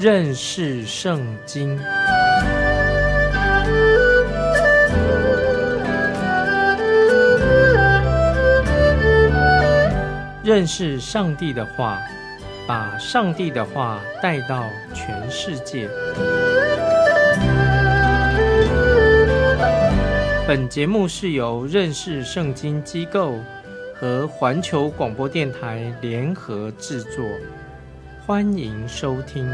认识圣经。认识上帝的话，把上帝的话带到全世界。本节目是由认识圣经机构和环球广播电台联合制作，欢迎收听。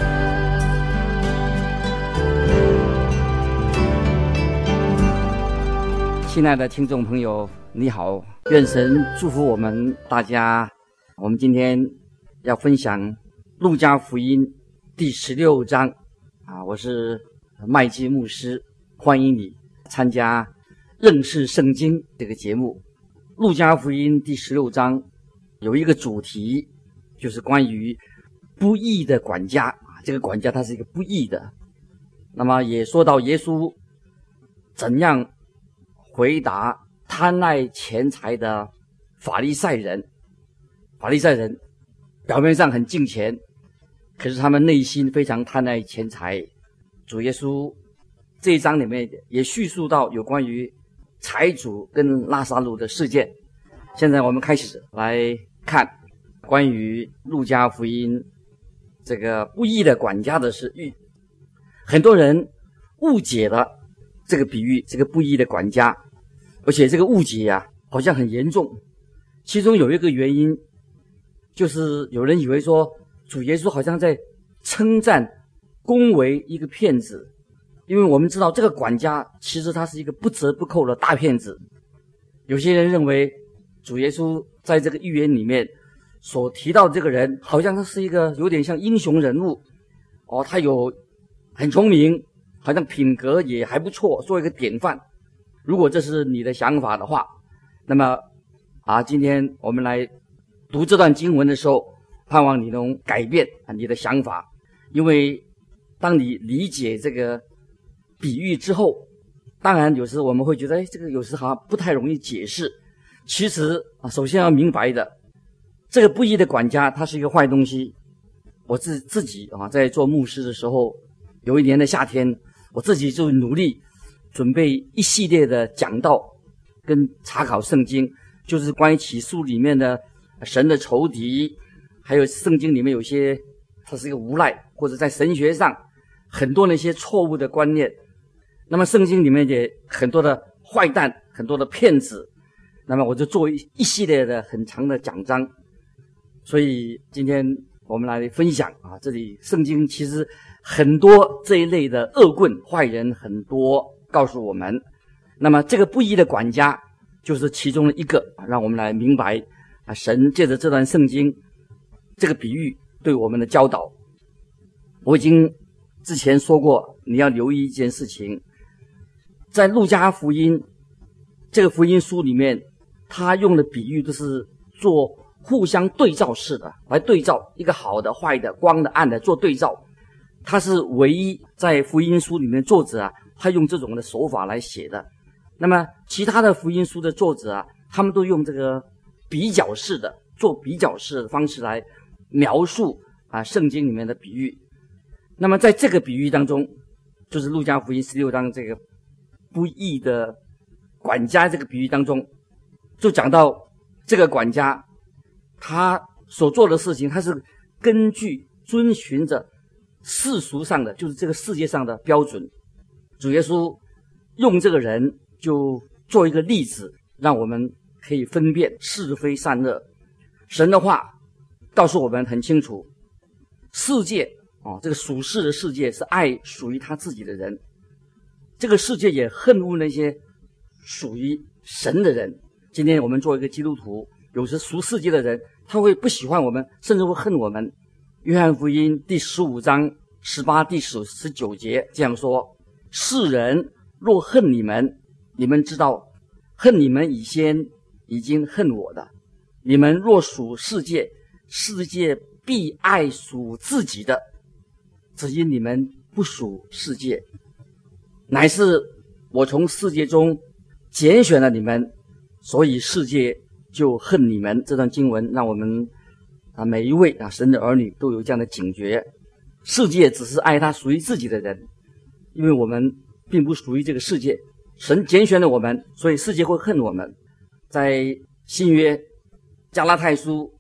亲爱的听众朋友，你好，愿神祝福我们大家。我们今天要分享路加福音第16章我是麦基牧师，欢迎你参加认识圣经这个节目。路加福音第16章有一个主题，就是关于不义的管家。这个管家他是一个不义的，那么也说到耶稣怎样回答贪爱钱财的法利赛人。法利赛人表面上很敬钱，可是他们内心非常贪爱钱财。主耶稣这一章里面也叙述到有关于财主跟拉撒路的事件。现在我们开始来看关于路加福音这个不义的管家的事喻。很多人误解了这个比喻，这个不义的管家，而且这个误解好像很严重。其中有一个原因，就是有人以为说主耶稣好像在称赞恭维一个骗子。因为我们知道这个管家其实他是一个不折不扣的大骗子。有些人认为主耶稣在这个寓言里面所提到的这个人，好像他是一个有点像英雄人物他有很聪明，好像品格也还不错，做一个典范。如果这是你的想法的话，那么今天我们来读这段经文的时候，盼望你能改变你的想法。因为当你理解这个比喻之后，当然有时我们会觉得这个有时好像不太容易解释。其实首先要明白的，这个不义的管家他是一个坏东西。我自己在做牧师的时候，有一年的夏天，我自己就努力准备一系列的讲道跟查考圣经，就是关于启示里面的神的仇敌，还有圣经里面有些它是一个无赖，或者在神学上很多那些错误的观念。那么圣经里面也很多的坏蛋，很多的骗子。那么我就做一系列的很长的讲章。所以今天我们来分享这里圣经其实很多这一类的恶棍坏人很多告诉我们。那么这个不义的管家就是其中的一个，让我们来明白神借着这段圣经这个比喻对我们的教导。我已经之前说过，你要留意一件事情，在路加福音这个福音书里面，他用的比喻都是做互相对照式的，来对照一个好的坏的光的暗的做对照。他是唯一在福音书里面作者他用这种的手法来写的。那么其他的福音书的作者他们都用这个比较式的，做比较式的方式来描述圣经里面的比喻。那么在这个比喻当中，就是路加福音16章这个不义的管家这个比喻当中，就讲到这个管家他所做的事情，他是根据遵循着世俗上的，就是这个世界上的标准。主耶稣用这个人就做一个例子，让我们可以分辨是非善恶。神的话告诉我们很清楚，世界这个属世的世界是爱属于他自己的人，这个世界也恨恶那些属于神的人。今天我们做一个基督徒，有时属世界的人他会不喜欢我们，甚至会恨我们。约翰福音第15章18、第19节这样说：世人若恨你们，你们知道恨你们以先已经恨我的。你们若属世界，世界必爱属自己的，只因你们不属世界，乃是我从世界中拣选了你们，所以世界就恨你们。这段经文让我们每一位神的儿女都有这样的警觉。 世界只是爱他属于自己的人，因为我们并不属于这个世界，神拣选了我们，所以世界会恨我们。在新约加拉太书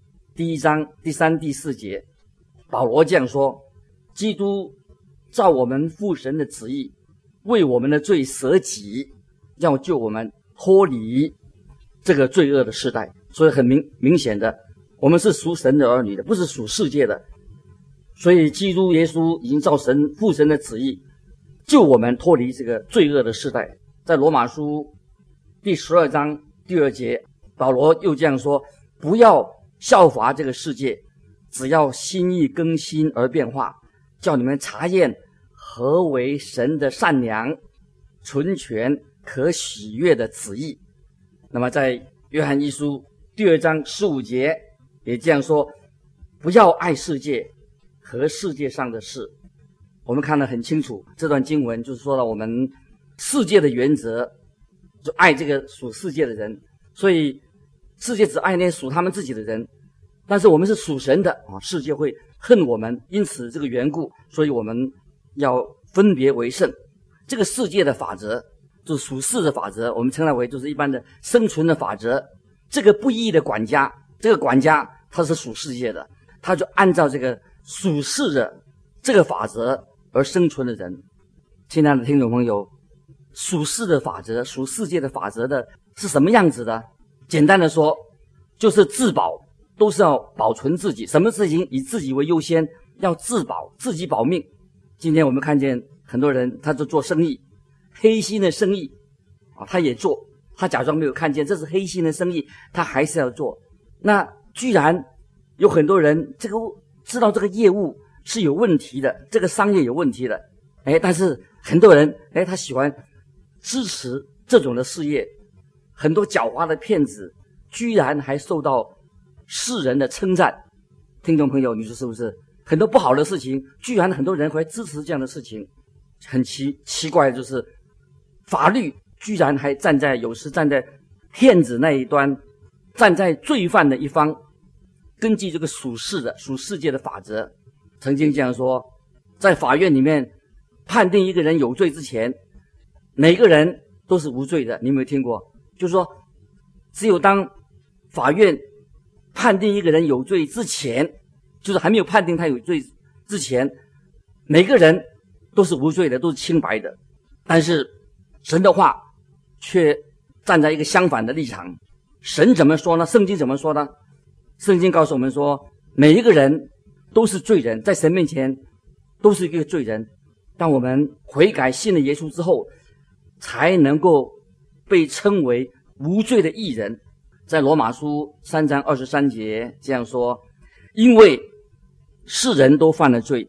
1章第3、第4节，保罗这样说：基督照我们父神的旨意，为我们的罪舍己，要救我们脱离这个罪恶的世代。所以很明显的，我们是属神的儿女的，不是属世界的。所以基督耶稣已经照父神的旨意救我们脱离这个罪恶的世代。在罗马书第12章第2节，保罗又这样说：不要效法这个世界，只要心意更新而变化，叫你们察验何为神的善良、纯全、可喜悦的旨意。那么在约翰一书第2章15节也这样说：不要爱世界和世界上的事。我们看得很清楚，这段经文就是说到我们世界的原则，就爱这个属世界的人。所以世界只爱那些属他们自己的人，但是我们是属神的啊，世界会恨我们。因此这个缘故，所以我们要分别为圣。这个世界的法则就是属世的法则，我们称它为就是一般的生存的法则。这个不义的管家，这个管家他是属世界的，他就按照这个属世的这个法则而生存的人。亲爱的听众朋友，属世的法则、属世界的法则的是什么样子的？简单的说，就是自保，都是要保存自己，什么事情以自己为优先，要自保，自己保命。今天我们看见很多人，他就做生意，黑心的生意啊，他也做，他假装没有看见这是黑心的生意，他还是要做。那居然有很多人这个知道这个业务是有问题的，这个商业有问题的，但是很多人他喜欢支持这种的事业。很多狡猾的骗子居然还受到世人的称赞。听众朋友，你说是不是？很多不好的事情居然很多人会支持这样的事情。很奇怪的就是法律居然还有时站在骗子那一端，站在罪犯的一方。根据这个属世界的法则，曾经这样说，在法院里面判定一个人有罪之前，每个人都是无罪的。你有没有听过？就是说只有当法院判定一个人有罪之前，就是还没有判定他有罪之前，每个人都是无罪的，都是清白的。但是神的话却站在一个相反的立场。神怎么说呢？圣经怎么说呢？圣经告诉我们说，每一个人都是罪人，在神面前都是一个罪人。当我们悔改信了耶稣之后，才能够被称为无罪的义人。在罗马书3章23节这样说：因为世人都犯了罪，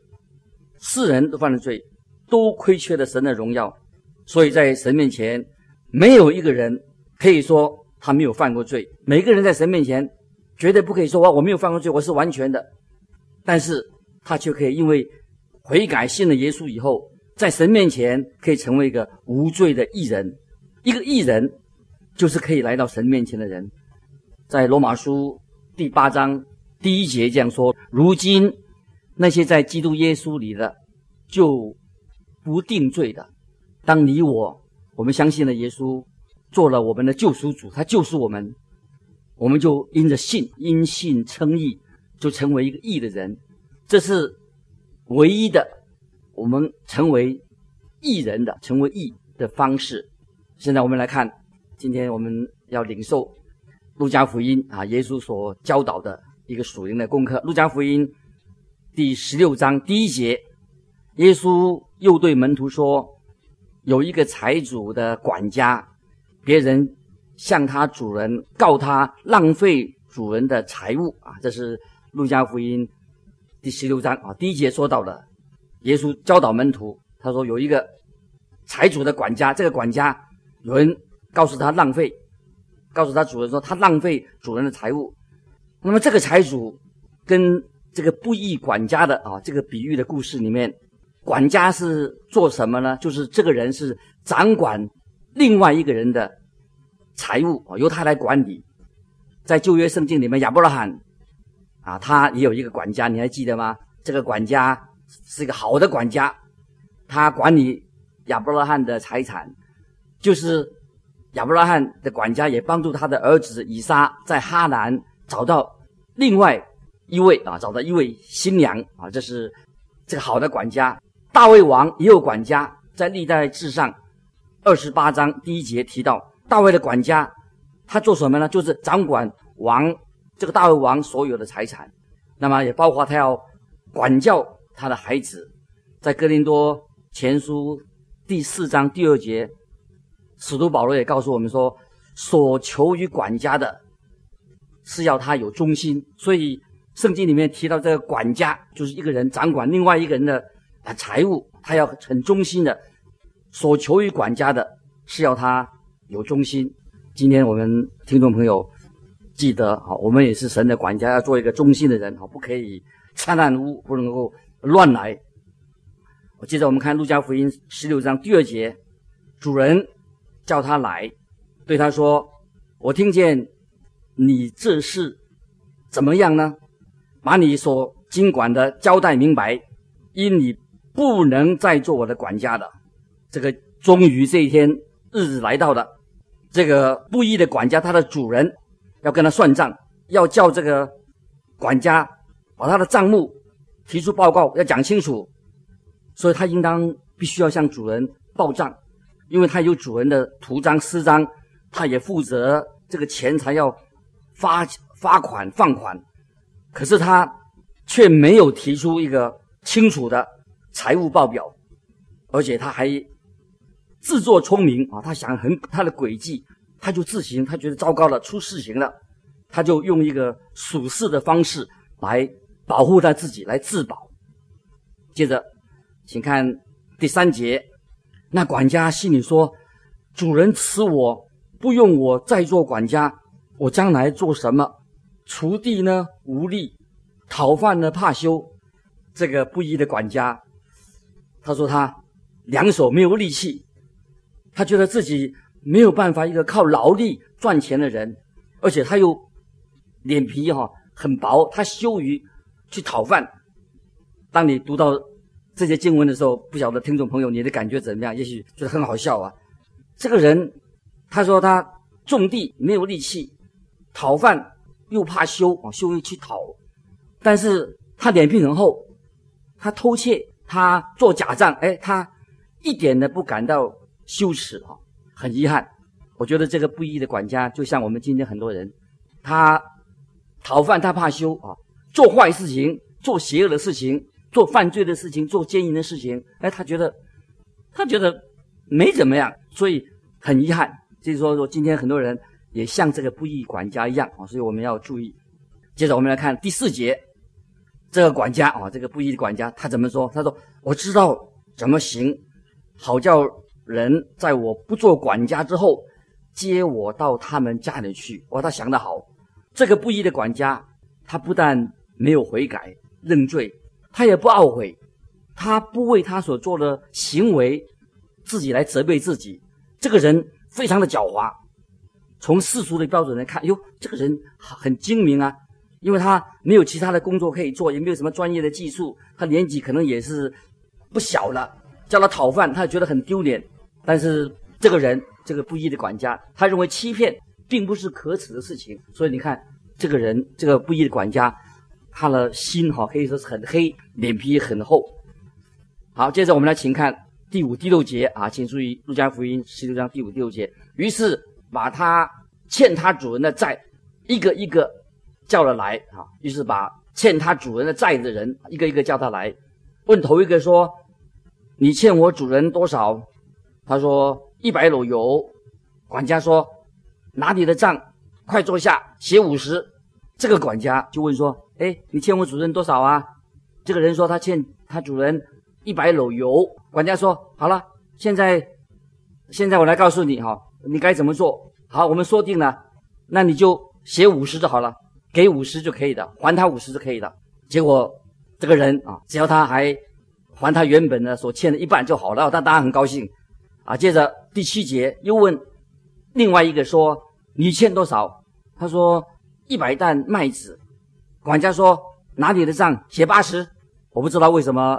都亏缺了神的荣耀，所以在神面前没有一个人可以说他没有犯过罪。每个人在神面前绝对不可以说我没有犯过罪，我是完全的。但是他却可以因为悔改信了耶稣以后，在神面前可以成为一个无罪的义人。一个义人就是可以来到神面前的人。在罗马书第8章第1节这样说：如今那些在基督耶稣里的就不定罪的，当你我们相信了耶稣做了我们的救赎主，他救赎我们，我们就因信称义，就成为一个义的人。这是唯一的我们成为义人的，成为义的方式。现在我们来看，今天我们要领受路加福音耶稣所教导的一个属灵的功课。路加福音第16章第1节，耶稣又对门徒说，有一个财主的管家，别人向他主人告他浪费主人的财物这是路加福音第16章第1节说到的。耶稣教导门徒，他说有一个财主的管家，这个管家有人告诉他主人说他浪费主人的财物。那么这个财主跟这个不义管家的这个比喻的故事里面，管家是做什么呢？就是这个人是掌管另外一个人的财物由他来管理。在旧约圣经里面，亚伯拉罕他也有一个管家，你还记得吗？这个管家是一个好的管家，他管理亚伯拉罕的财产，就是亚伯拉罕的管家也帮助他的儿子以撒在哈兰找到另外一位找到一位新娘这是这个好的管家。大卫王也有管家，在历代志上28章第1节提到大卫的管家，他做什么呢？就是掌管这个大卫王所有的财产，那么也包括他要管教他的孩子。在哥林多前书第4章第2节，使徒保罗也告诉我们说，所求于管家的是要他有忠心。所以圣经里面提到这个管家就是一个人掌管另外一个人的财物，他要很忠心的。所求于管家的是要他有忠心。今天我们听众朋友记得我们也是神的管家，要做一个忠心的人不可以掺烂污，不能够乱来。接着我们看路加福音16章第2节，主人叫他来，对他说，我听见你这事怎么样呢？把你所经管的交代明白，因你不能再做我的管家的。这个终于这一天日子来到了，这个不义的管家他的主人要跟他算账，要叫这个管家把他的账目提出报告，要讲清楚。所以他应当必须要向主人报账，因为他有主人的图章私章，他也负责这个钱财要发款放款。可是他却没有提出一个清楚的财务报表，而且他还自作聪明他想他的诡计，他就自行，他觉得糟糕了，出事情了，他就用一个属世的方式来保护他自己，来自保。接着请看第3节，那管家心里说，主人辞我，不用我再做管家，我将来做什么？锄地呢无力，讨饭呢怕羞。这个不义的管家他说他两手没有力气，他觉得自己没有办法一个靠劳力赚钱的人，而且他又脸皮很薄，他羞于去讨饭。当你读到这些经文的时候，不晓得听众朋友你的感觉怎么样？也许觉得很好笑这个人他说他种地没有力气，讨饭又怕羞羞于去讨，但是他脸皮很厚，他偷窃，他做假账，他一点都不感到羞耻很遗憾。我觉得这个不义的管家就像我们今天很多人，他讨饭他怕羞做坏事情，做邪恶的事情，做犯罪的事情，做奸淫的事情，他觉得没怎么样，所以很遗憾。就是说今天很多人也像这个不义管家一样所以我们要注意。接着我们来看第4节，这个管家这个不义的管家他怎么说？他说，我知道怎么行，好叫人在我不做管家之后接我到他们家里去。他想得好。这个不义的管家他不但没有悔改认罪，他也不懊悔，他不为他所做的行为自己来责备自己。这个人非常的狡猾，从世俗的标准来看，这个人很精明因为他没有其他的工作可以做，也没有什么专业的技术，他年纪可能也是不小了，叫他讨饭他觉得很丢脸。但是这个人，这个不义的管家，他认为欺骗并不是可耻的事情。所以你看这个人，这个不义的管家，他的心可以说是很黑，脸皮很厚。好，接着我们来请看第5、第6节请注意路加福音16章第5、第6节。于是把他欠他主人的债一个一个叫了来于是把欠他主人的债的人一个一个叫他来，问头一个说，你欠我主人多少？他说100篓油。管家说，拿你的账，快坐下写50。这个管家就问说，你欠我主人多少啊？这个人说他欠他主人100篓油。管家说，好了，现在我来告诉你你该怎么做。好，我们说定了，那你就写50就好了，给50就可以的，还他50就可以的。结果这个人只要他还还他原本的所欠的一半就好了，他当然很高兴接着第7节又问另外一个说，你欠多少？他说100担麦子。管家说，拿你的账写80。我不知道为什么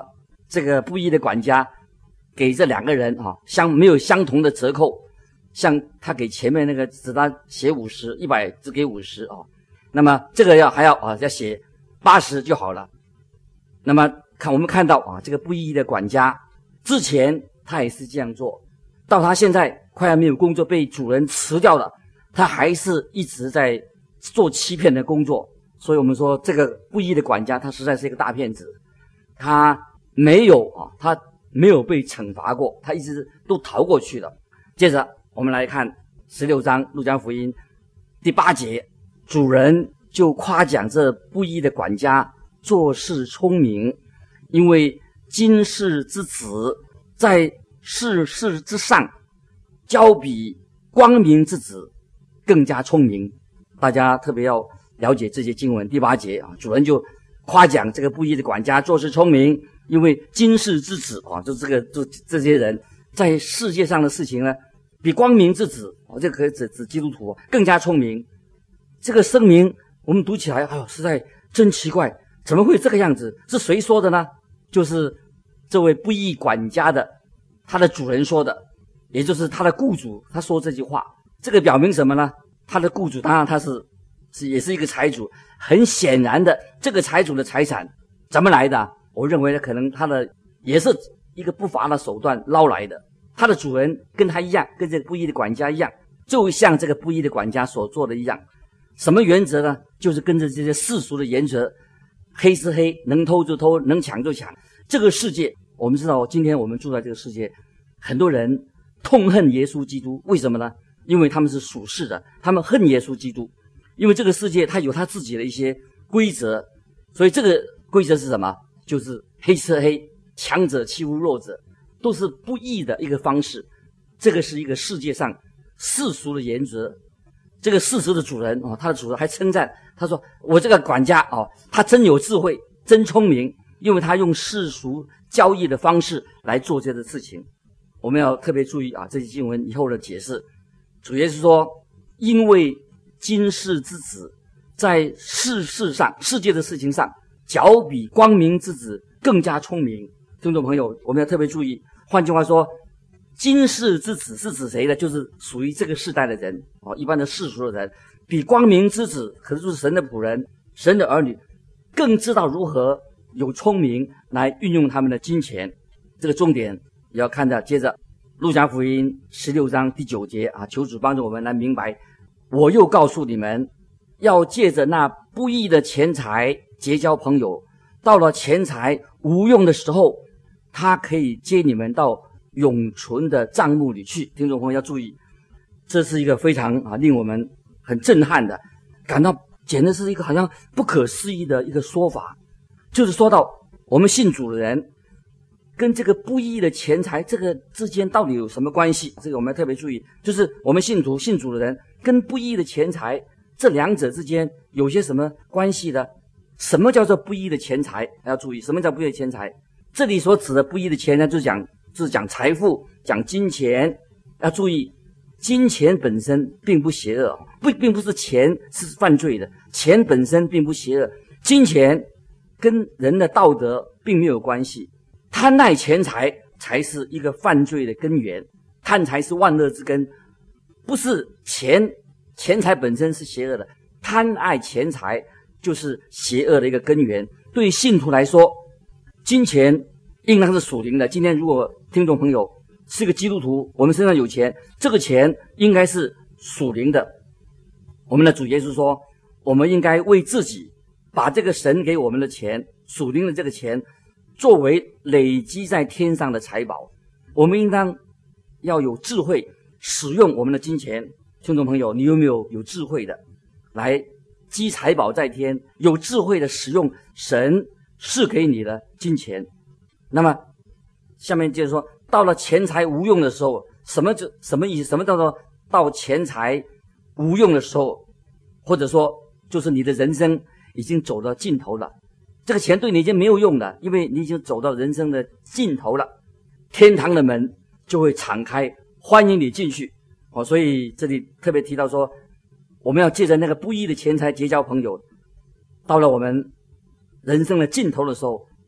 这个不义的管家给这两个人没有相同的折扣，像他给前面那个只他写50，100只给50那么这个还要写80就好了。那么我们看到这个不义的管家之前他也是这样做，到他现在快要没有工作，被主人辞掉了，他还是一直在做欺骗的工作。所以我们说这个不义的管家他实在是一个大骗子，他没有被惩罚过，他一直都逃过去了。接着我们来看16章路加福音第8节，主人就夸奖这不义的管家做事聪明，因为今世之子在世事之上，较比光明之子更加聪明。大家特别要了解这些经文。第8节主人就夸奖这个不义的管家做事聪明，因为今世之子就这些人在世界上的事情呢，比光明之子这个可以指基督徒更加聪明。这个声明我们读起来实在真奇怪，怎么会这个样子？是谁说的呢？就是这位不义管家的他的主人说的，也就是他的雇主，他说这句话。这个表明什么呢？他的雇主当然他也是一个财主，很显然的这个财主的财产怎么来的？我认为可能他的也是一个不法的手段捞来的。他的主人跟他一样，跟这个不义的管家一样，就像这个不义的管家所做的一样。什么原则呢？就是跟着这些世俗的原则，黑是黑，能偷就偷，能抢就抢。这个世界我们知道，今天我们住在这个世界，很多人痛恨耶稣基督，为什么呢？因为他们是属世的，他们恨耶稣基督，因为这个世界它有它自己的一些规则，所以这个规则是什么？就是黑是黑，强者欺负弱者，都是不义的一个方式。这个是一个世界上世俗的原则。这个世俗的主人他的主人还称赞他说，我这个管家他真有智慧，真聪明，因为他用世俗交易的方式来做这个事情。我们要特别注意这些经文以后的解释。主耶稣说，因为今世之子在世上世界的事情上，较比光明之子更加聪明。听众朋友，我们要特别注意，换句话说，今世之子是指谁呢？就是属于这个世代的人一般的世俗的人，比光明之子，可是就是神的仆人，神的儿女，更知道如何有聪明来运用他们的金钱。这个重点也要看到。接着路加福音16章第9节求主帮助我们来明白。我又告诉你们，要借着那不义的钱财结交朋友，到了钱财无用的时候，他可以接你们到永存的账目里去。听众朋友要注意，这是一个非常令我们很震撼的，感到简直是一个好像不可思议的一个说法。就是说到我们信主的人跟这个不义的钱财这个之间到底有什么关系？这个我们要特别注意，就是我们信主的人跟不义的钱财这两者之间有些什么关系呢？什么叫做不义的钱财？要注意，什么叫不义的钱财？这里所指的不义的钱呢，就是讲财富，讲金钱。要注意，金钱本身并不邪恶，并不是钱是犯罪的，钱本身并不邪恶，金钱跟人的道德并没有关系。贪爱钱财才是一个犯罪的根源，贪财是万恶之根，不是钱财本身是邪恶的，贪爱钱财就是邪恶的一个根源。对信徒来说，金钱应当是属灵的。今天如果听众朋友是个基督徒，我们身上有钱，这个钱应该是属灵的。我们的主耶稣说，我们应该为自己把这个神给我们的钱，属灵的这个钱作为累积在天上的财宝。我们应当要有智慧使用我们的金钱。听众朋友，你有没有智慧的来积财宝在天，有智慧的使用神赐给你的金钱？那么下面就是说，到了钱财无用的时候，什么意思？什么叫做到钱财无用的时候？或者说就是你的人生已经走到尽头了，这个钱对你已经没有用了，因为你已经走到人生的尽头了，天堂的门就会敞开，欢迎你进去。所以这里特别提到说，我们要借着那个不义的钱财结交朋友，到了我们人生的尽头的时候，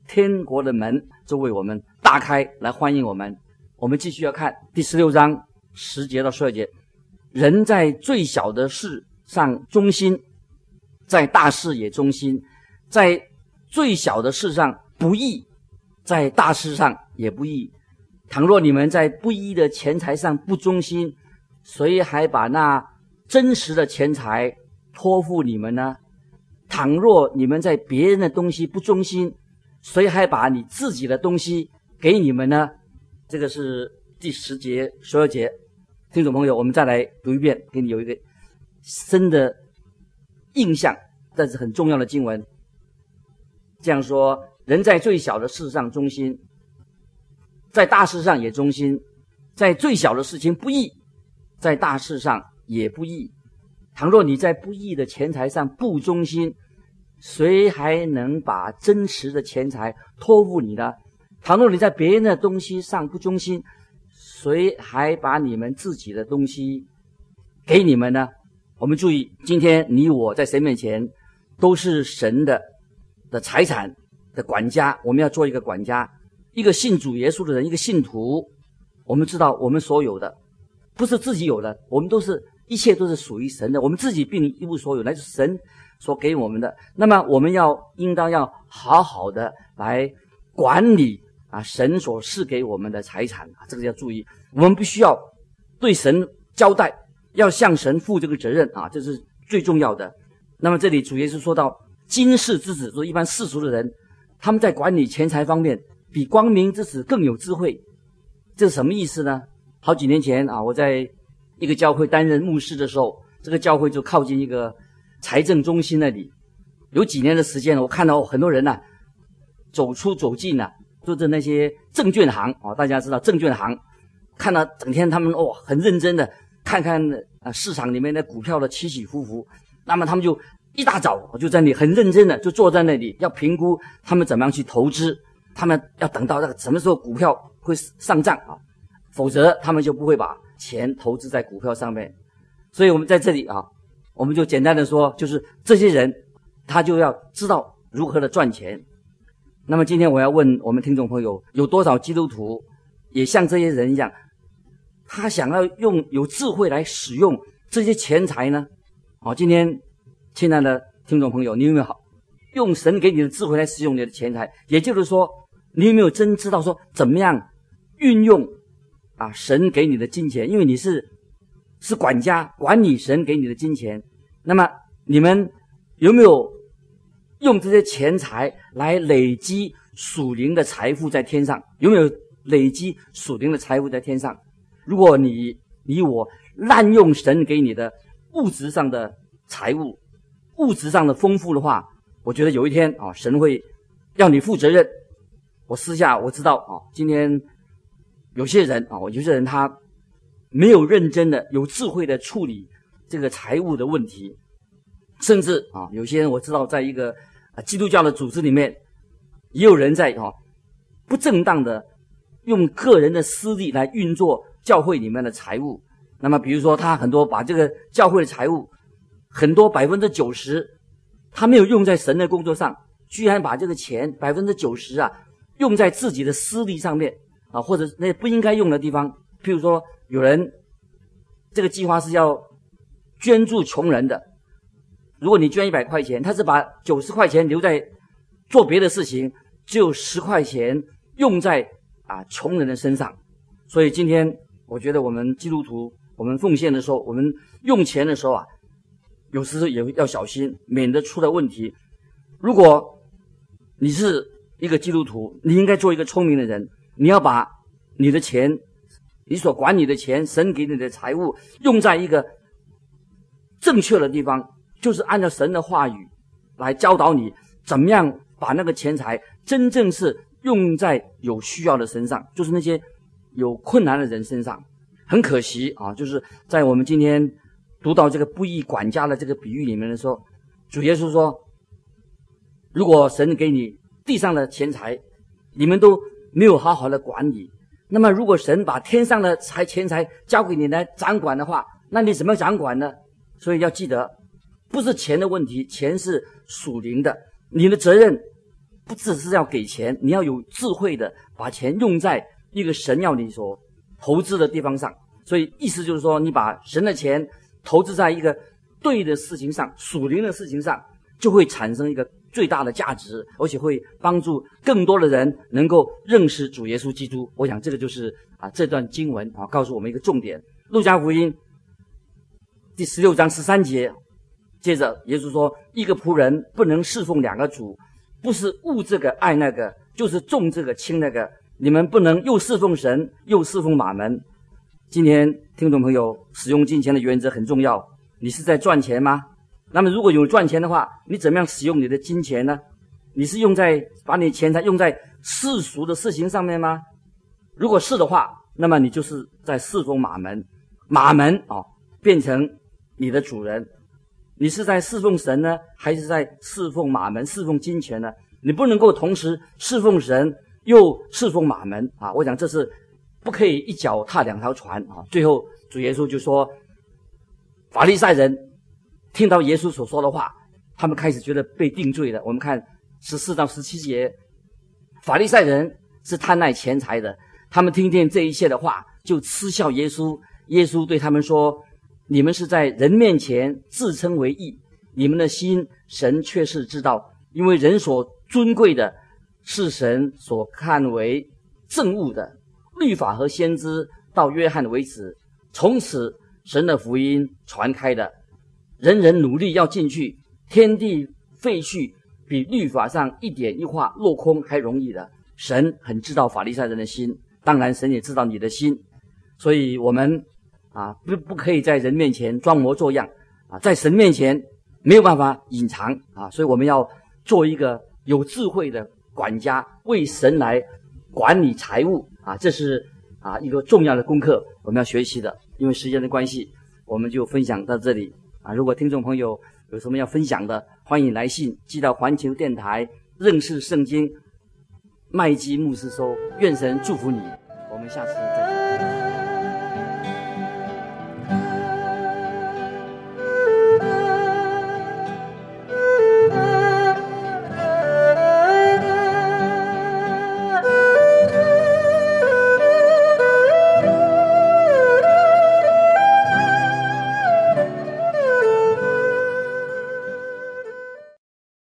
天国的门就为我们大开来欢迎我们。我们继续要看第16章10节到12节，人在最小的事上忠心，在大事也忠心；在最小的事上不义，在大事上也不义。倘若你们在不义的钱财上不忠心，谁还把那真实的钱财托付你们呢？倘若你们在别人的东西不忠心，谁还把你自己的东西给你们呢？这个是第10节、12节。听众朋友，我们再来读一遍，给你有一个深的印象，但是很重要的经文。这样说，人在最小的事上忠心，在大事上也忠心；在最小的事情不义，在大事上也不义。倘若你在不义的钱财上不忠心，谁还能把真实的钱财托付你呢？倘若你在别人的东西上不忠心，谁还把你们自己的东西给你们呢？我们注意，今天你我在神面前都是神的财产的管家，我们要做一个管家。一个信主耶稣的人，一个信徒，我们知道我们所有的不是自己有的，我们一切都是属于神的，我们自己并一无所有，那就是神所给我们的。那么我们应当要好好的来管理神所赐给我们的财产这个要注意。我们必须要对神交代，要向神负这个责任这是最重要的。那么这里主耶稣说到，今世之子，说一般世俗的人，他们在管理钱财方面比光明之子更有智慧。这是什么意思呢？好几年前我在一个教会担任牧师的时候，这个教会就靠近一个财政中心那里。有几年的时间，我看到很多人走出走进做着那些证券行大家知道证券行，看到整天他们很认真的看看市场里面的股票的起起伏伏。那么他们就一大早就在那里很认真的就坐在那里，要评估他们怎么样去投资，他们要等到什么时候股票会上涨否则他们就不会把钱投资在股票上面。所以我们在这里我们就简单的说，就是这些人他就要知道如何的赚钱。那么今天我要问我们听众朋友，有多少基督徒也像这些人一样，他想要用有智慧来使用这些钱财呢？今天亲爱的听众朋友，你有没有用神给你的智慧来使用你的钱财？也就是说，你有没有真知道说怎么样运用神给你的金钱？因为你是管家，管理神给你的金钱。那么你们有没有用这些钱财来累积属灵的财富在天上？有没有累积属灵的财富在天上？如果你我滥用神给你的物质上的财物，物质上的丰富的话，我觉得有一天神会要你负责任。我私下我知道今天有些人他没有认真的有智慧的处理这个财务的问题，甚至有些人我知道在一个基督教的组织里面，也有人在不正当的用个人的私利来运作教会里面的财物。那么比如说他很多把这个教会的财物很多 90% 他没有用在神的工作上，居然把这个钱 90% 用在自己的私利上面或者那不应该用的地方。譬如说有人这个计划是要捐助穷人的，如果你捐100块钱，他是把90块钱留在做别的事情，只有10块钱用在穷人的身上。所以今天我觉得我们基督徒，我们奉献的时候，我们用钱的时候有时也要小心，免得出了问题。如果你是一个基督徒，你应该做一个聪明的人，你要把你的钱，你所管理的钱，神给你的财物用在一个正确的地方，就是按照神的话语来教导你怎么样把那个钱财真正是用在有需要的身上，就是那些有困难的人身上。很可惜就是在我们今天读到这个不义管家的这个比喻里面的时候，主耶稣说，如果神给你地上的钱财，你们都没有好好的管理，那么如果神把天上的钱财交给你来掌管的话，那你怎么掌管呢？所以要记得，不是钱的问题，钱是属灵的，你的责任不只是要给钱，你要有智慧的把钱用在一个神要你所投资的地方上。所以意思就是说，你把神的钱投资在一个对的事情上，属灵的事情上，就会产生一个最大的价值，而且会帮助更多的人能够认识主耶稣基督。我想这个就是这段经文告诉我们一个重点。路加福音第16章13节，接着耶稣说，一个仆人不能侍奉两个主，不是恶这个爱那个，就是重这个轻那个。你们不能又侍奉神又侍奉马门。今天听众朋友，使用金钱的原则很重要。你是在赚钱吗？那么如果有赚钱的话，你怎么样使用你的金钱呢？你是把你的钱财用在世俗的事情上面吗？如果是的话，那么你就是在侍奉马门。马门变成你的主人。你是在侍奉神呢，还是在侍奉马门、侍奉金钱呢？你不能够同时侍奉神又侍奉马门我想这是不可以一脚踏两条船最后主耶稣就说，法利赛人听到耶稣所说的话，他们开始觉得被定罪了。我们看14到17节，法利赛人是贪爱钱财的，他们听见这一切的话就嗤笑耶稣。耶稣对他们说，你们是在人面前自称为义，你们的心神却是知道，因为人所尊贵的是神所看为正务的。律法和先知到约翰为止，从此神的福音传开的，人人努力要进去，天地废墟比律法上一点一画落空还容易的。神很知道法利赛人的心，当然神也知道你的心。所以我们不可以在人面前装模作样在神面前没有办法隐藏所以我们要做一个有智慧的管家，为神来管理财务这是一个重要的功课，我们要学习的。因为时间的关系，我们就分享到这里如果听众朋友有什么要分享的，欢迎来信寄到环球电台认识圣经麦基牧师收。愿神祝福你，我们下次再见。